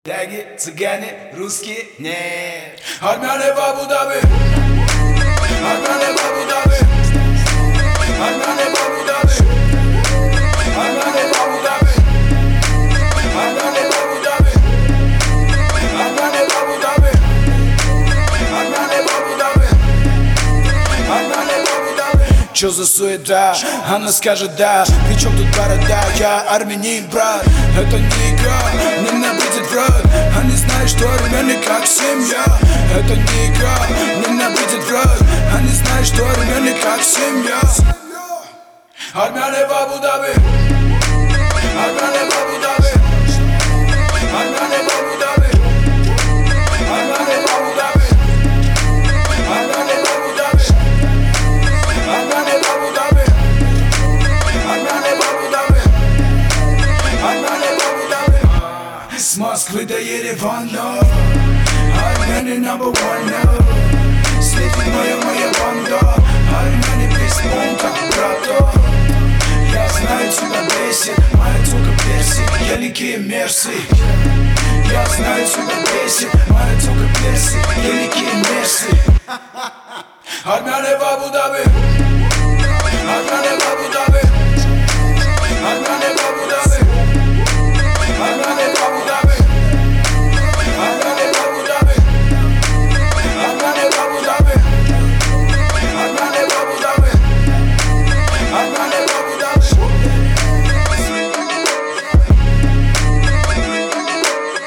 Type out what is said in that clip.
Ляги, цыгане, русские, нет. Армяне в Абу-Даби. Армяне в Абу-Даби. Армяне в Абу-Даби. Армяне в Абу-Даби. Армяне в Абу-Даби. Армяне в Абу-Даби. Армяне в Абу-Даби. Армяне в Абу-Даби. Чё за суета? Она скажет да. Причем тут борода? Я армянин, брат. Это не игра, не ненавидит враг. Они знают, что армяне как семья. Это не игра, не ненавидит враг. Они знают, что армяне как семья. Армяне в Абу-Даби. Армяне в Абу-Даби. Армяне в Абу-Даби. Армяне в Абу-Даби. Армяне в Абу-Даби. Армяне в Абу-Даби. Армяне в Абу-Даби. Армяне в Абу-Даби. С Москвы до Еревана армяне number one. Светит моя банда. Армяне без понта, брата. Я знаю, тебя бесит моя тёлка перси, великие мерси. Я знаю, тебя бесит моя тёлка перси, великие мерси. Армяне в Абу-Даби.